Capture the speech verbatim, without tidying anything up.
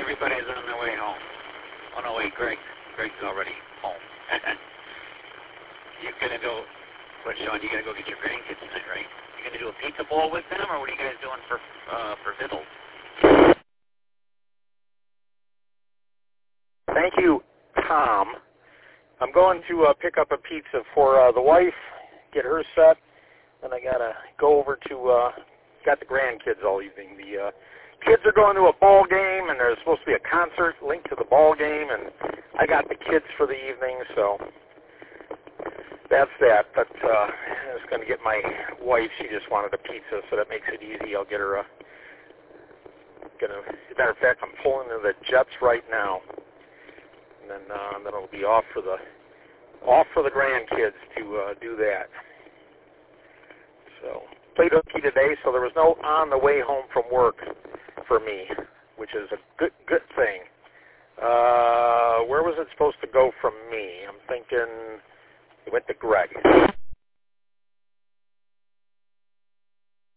everybody's on their way home. Oh, no, wait, Greg. Greg's already home. You're going to go, what, Sean, you going to go get your grandkids tonight, right? You going to do a pizza bowl with them, or what are you guys doing for, uh, for Vittles? Thank you, Tom. I'm going to uh, pick up a pizza for uh, the wife, get her set, and I got to go over to, uh, got the grandkids all evening. The uh, kids are going to a ball game, and there's supposed to be a concert linked to the ball game, and I got the kids for the evening, so that's that. But uh, I was going to get my wife. She just wanted a pizza, so that makes it easy. I'll get her a, gonna, as a matter of fact, I'm pulling into the Jets right now. And then, uh, then it'll be off for the off for the grandkids to uh, do that. So played hooky today, so there was no on the way home from work for me, which is a good good thing. Uh, where was it supposed to go from me? I'm thinking it went to Greg.